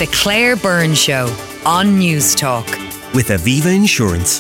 The Claire Byrne Show on News Talk. With Aviva Insurance.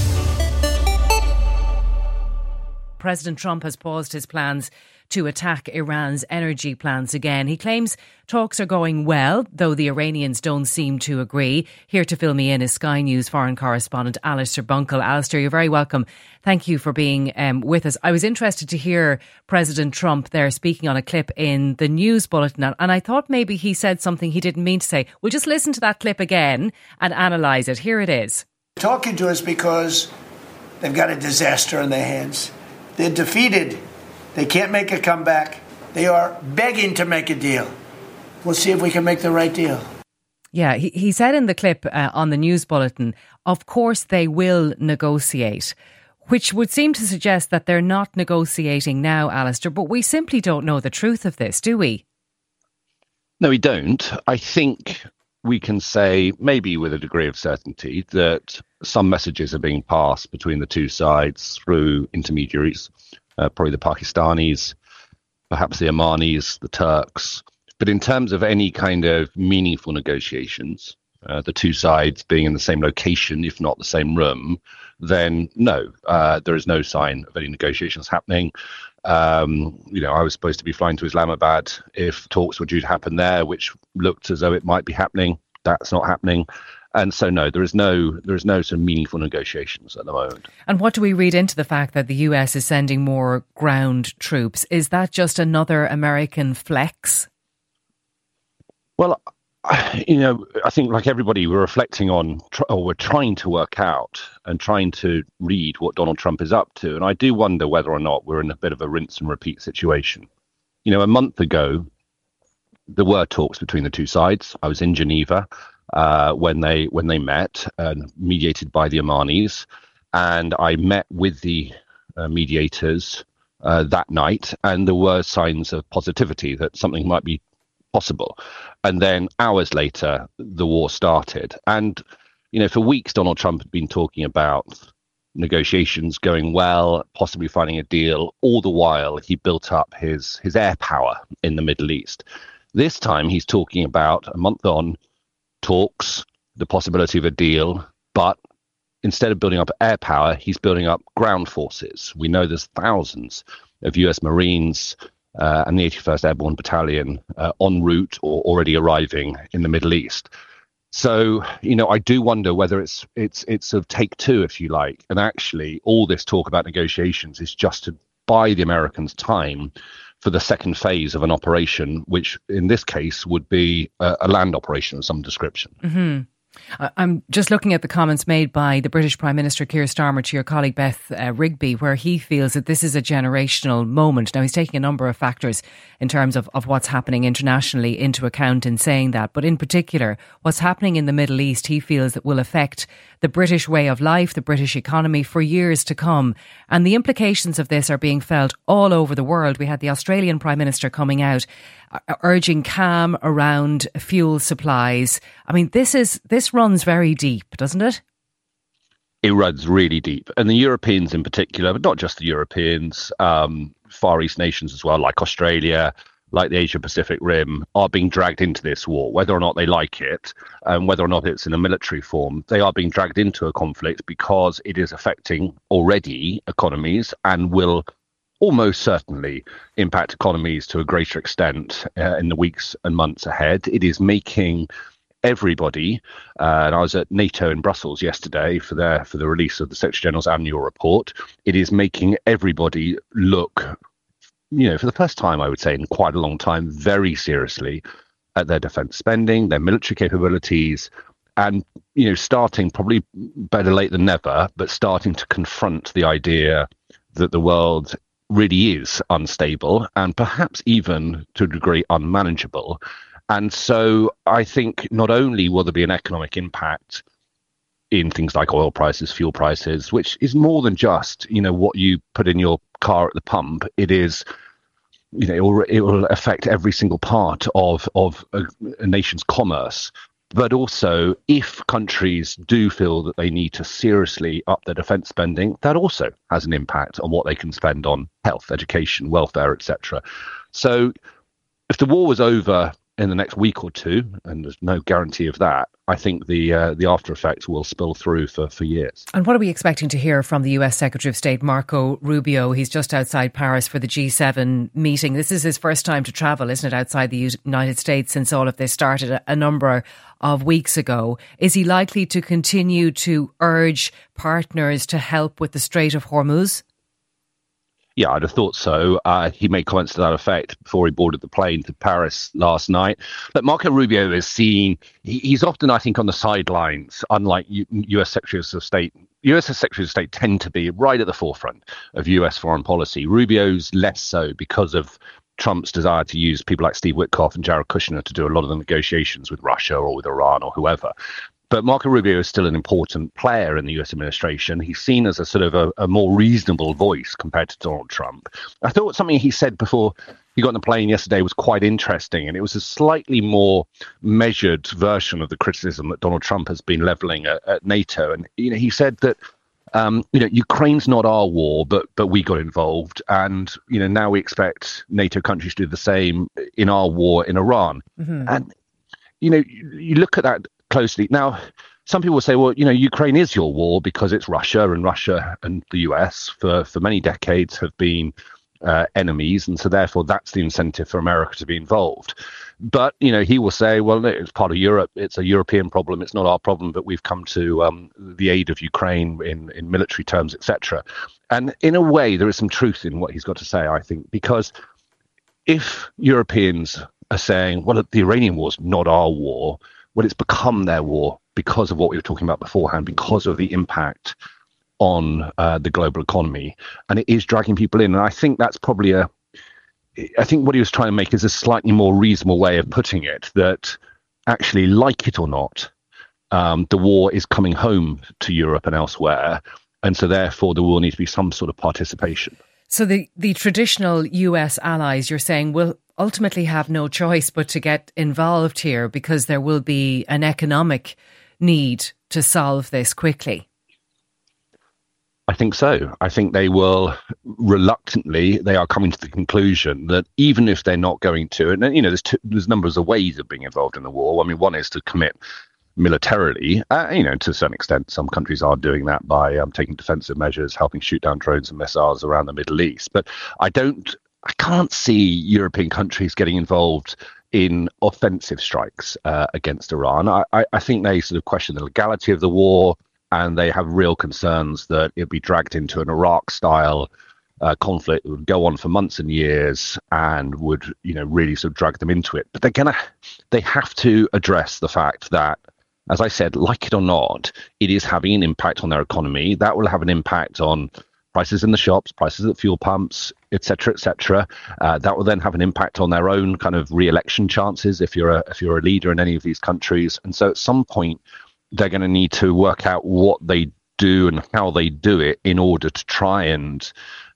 President Trump has paused his plans to attack Iran's energy plants again. He claims talks are going well, though the Iranians don't seem to agree. Here to fill me in is Sky News foreign correspondent Alistair Bunkle. Alistair, you're very welcome. Thank you for being with us. I was interested to hear President Trump there speaking on a clip in the news bulletin, and I thought maybe he said something he didn't mean to say. We'll just listen to that clip again and analyse it. Here it is. Talking to us because they've got a disaster on their hands. They're defeated. They can't make a comeback. They are begging to make a deal. We'll see if we can make the right deal. Yeah, he said in the clip on the news bulletin, of course they will negotiate, which would seem to suggest that they're not negotiating now, Alistair, but we simply don't know the truth of this, do we? No, we don't. I think we can say, maybe with a degree of certainty, that some messages are being passed between the two sides through intermediaries. Probably the Pakistanis, perhaps the Omanis, the Turks. But in terms of any kind of meaningful negotiations, the two sides being in the same location, if not the same room, then no, there is no sign of any negotiations happening. I was supposed to be flying to Islamabad if talks were due to happen there, which looked as though it might be happening. That's not happening. And so, no, there is no sort of meaningful negotiations at the moment. And what do we read into the fact that the US is sending more ground troops? Is that just another American flex? Well, I think like everybody, we're reflecting on, or we're trying to work out and trying to read what Donald Trump is up to. And I do wonder whether or not we're in a bit of a rinse and repeat situation. A month ago, there were talks between the two sides. I was in Geneva when they met, mediated by the Omanis, and I met with the mediators that night, and there were signs of positivity that something might be possible. And then hours later, the war started. And, for weeks, Donald Trump had been talking about negotiations going well, possibly finding a deal. All the while, he built up his air power in the Middle East. This time, he's talking about a month on, talks, the possibility of a deal, but instead of building up air power, he's building up ground forces. We know there's thousands of US Marines and the 81st Airborne Battalion en route or already arriving in the Middle East. So, I do wonder whether it's sort of take two, if you like, and actually all this talk about negotiations is just to buy the Americans time for the second phase of an operation, which in this case would be a land operation of some description. Mm-hmm. I'm just looking at the comments made by the British Prime Minister Keir Starmer to your colleague Beth Rigby, where he feels that this is a generational moment. Now, he's taking a number of factors in terms of what's happening internationally into account in saying that. But in particular, what's happening in the Middle East, he feels that will affect the British way of life, the British economy for years to come. And the implications of this are being felt all over the world. We had the Australian Prime Minister coming out urging calm around fuel supplies. I mean, this runs very deep, doesn't it? It runs really deep. And the Europeans in particular, but not just the Europeans, Far East nations as well, like Australia, like the Asia-Pacific Rim, are being dragged into this war, whether or not they like it, and whether or not it's in a military form. They are being dragged into a conflict because it is affecting already economies and will almost certainly impact economies to a greater extent in the weeks and months ahead. It is making everybody, and I was at NATO in Brussels yesterday for the release of the Secretary General's annual report. It is making everybody look, for the first time, I would say, in quite a long time, very seriously at their defence spending, their military capabilities, and, starting, probably better late than never, but starting to confront the idea that the world really is unstable and perhaps even to a degree unmanageable. And so I think not only will there be an economic impact in things like oil prices, fuel prices, which is more than just, what you put in your car at the pump. It is, it will affect every single part of a nation's commerce. But also, if countries do feel that they need to seriously up their defence spending, that also has an impact on what they can spend on health, education, welfare, etc. So if the war was over in the next week or two, and there's no guarantee of that, I think the after effects will spill through for years. And what are we expecting to hear from the US Secretary of State, Marco Rubio? He's just outside Paris for the G7 meeting. This is his first time to travel, isn't it, outside the United States since all of this started a number of weeks ago. Is he likely to continue to urge partners to help with the Strait of Hormuz? Yeah, I'd have thought so. He made comments to that effect before he boarded the plane to Paris last night. But Marco Rubio is seen, he's often, I think, on the sidelines, unlike US Secretaries of State. US Secretaries of State tend to be right at the forefront of US foreign policy. Rubio's less so because of Trump's desire to use people like Steve Witkoff and Jared Kushner to do a lot of the negotiations with Russia or with Iran or whoever. But Marco Rubio is still an important player in the US administration. He's seen as a sort of a more reasonable voice compared to Donald Trump. I thought something he said before he got on the plane yesterday was quite interesting, and it was a slightly more measured version of the criticism that Donald Trump has been leveling at NATO. And he said that Ukraine's not our war, but we got involved, and now we expect NATO countries to do the same in our war in Iran. Mm-hmm. And you look at that closely. Now, some people will say, well, Ukraine is your war because it's Russia, and the US for many decades have been enemies. And so therefore, that's the incentive for America to be involved. But, he will say, well, it's part of Europe. It's a European problem. It's not our problem, but we've come to the aid of Ukraine in military terms, etc. And in a way, there is some truth in what he's got to say, I think, because if Europeans are saying, well, the Iranian war is not our war, well, it's become their war because of what we were talking about beforehand, because of the impact on the global economy. And it is dragging people in. And I think that's probably I think what he was trying to make is a slightly more reasonable way of putting it, that actually, like it or not, the war is coming home to Europe and elsewhere. And so therefore, there will need to be some sort of participation. So the traditional US allies, you're saying, will ultimately have no choice but to get involved here because there will be an economic need to solve this quickly. I think so. I think they will reluctantly, they are coming to the conclusion that even if they're not going to, and there's numbers of ways of being involved in the war. I mean, one is to commit militarily, to a certain extent. Some countries are doing that by taking defensive measures, helping shoot down drones and missiles around the Middle East. But I can't see European countries getting involved in offensive strikes against Iran. I think they sort of question the legality of the war, and they have real concerns that it'll be dragged into an Iraq-style conflict that would go on for months and years and would, really sort of drag them into it. But they have to address the fact that, as I said, like it or not, it is having an impact on their economy. That will have an impact on prices in the shops, prices at fuel pumps, et cetera, et cetera. That will then have an impact on their own kind of re-election chances if you're a leader in any of these countries. And so at some point, they're going to need to work out what they do and how they do it in order to try and,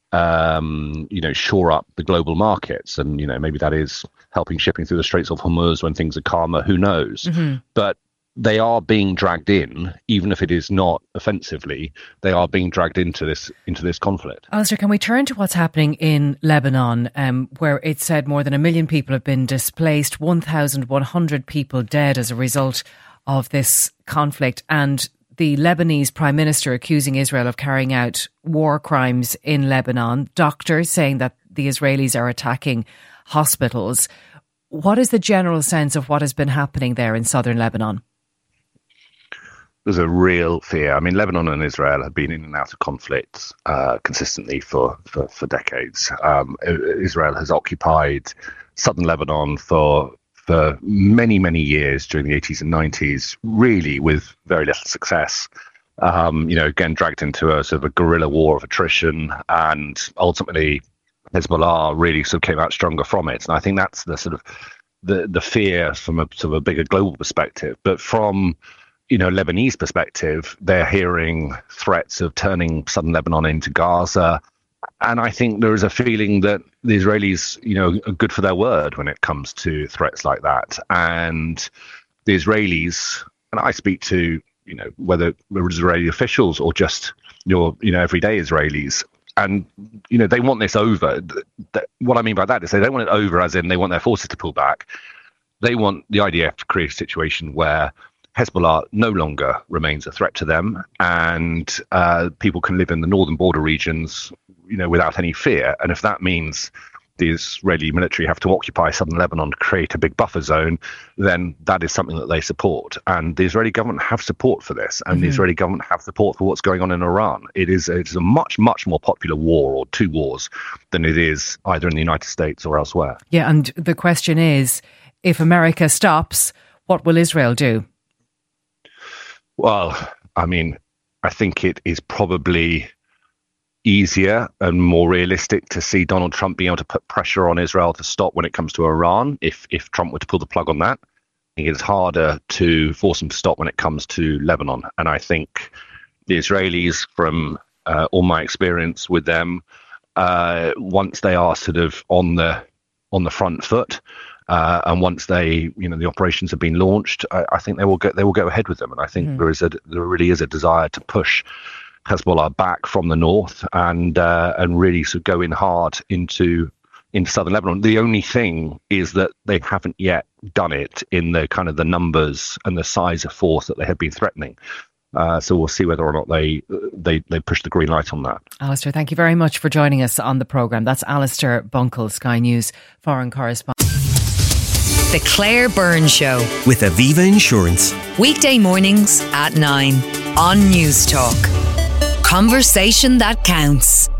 shore up the global markets. And, maybe that is helping shipping through the Straits of Hormuz when things are calmer, who knows? Mm-hmm. But they are being dragged in, even if it is not offensively, they are being dragged into this conflict. Alistair, can we turn to what's happening in Lebanon, where it said more than 1 million people have been displaced, 1,100 people dead as a result of this conflict, and the Lebanese Prime Minister accusing Israel of carrying out war crimes in Lebanon, doctors saying that the Israelis are attacking hospitals. What is the general sense of what has been happening there in southern Lebanon? There's a real fear. I mean, Lebanon and Israel have been in and out of conflicts consistently for decades. Israel has occupied southern Lebanon for many, many years during the 80s and 90s, really with very little success. Again, dragged into a sort of a guerrilla war of attrition, and ultimately Hezbollah really sort of came out stronger from it. And I think that's the sort of the fear from a sort of a bigger global perspective. But from Lebanese perspective, they're hearing threats of turning southern Lebanon into Gaza. And I think there is a feeling that the Israelis, are good for their word when it comes to threats like that. And the Israelis, and I speak to, whether Israeli officials or just your, everyday Israelis, and, they want this over. What I mean by that is they don't want it over as in they want their forces to pull back. They want the IDF to create a situation where Hezbollah no longer remains a threat to them, and people can live in the northern border regions, without any fear. And if that means the Israeli military have to occupy southern Lebanon to create a big buffer zone, then that is something that they support. And the Israeli government have support for this, and the Israeli government have support for what's going on in Iran. It's a much, much more popular war, or two wars, than it is either in the United States or elsewhere. Yeah, and the question is, if America stops, what will Israel do? Well, I think it is probably easier and more realistic to see Donald Trump being able to put pressure on Israel to stop when it comes to Iran, if Trump were to pull the plug on that. I think it's harder to force him to stop when it comes to Lebanon. And I think the Israelis, from all my experience with them, once they are sort of on the front foot, and once the operations have been launched, I think they will go ahead with them. And I think there really is a desire to push Hezbollah back from the north and really sort of go in hard into southern Lebanon. The only thing is that they haven't yet done it in the kind of the numbers and the size of force that they have been threatening. So we'll see whether or not they push the green light on that. Alistair, thank you very much for joining us on the programme. That's Alistair Bunkle, Sky News foreign correspondent. The Claire Byrne Show with Aviva Insurance. Weekday mornings at 9 on News Talk. Conversation that counts.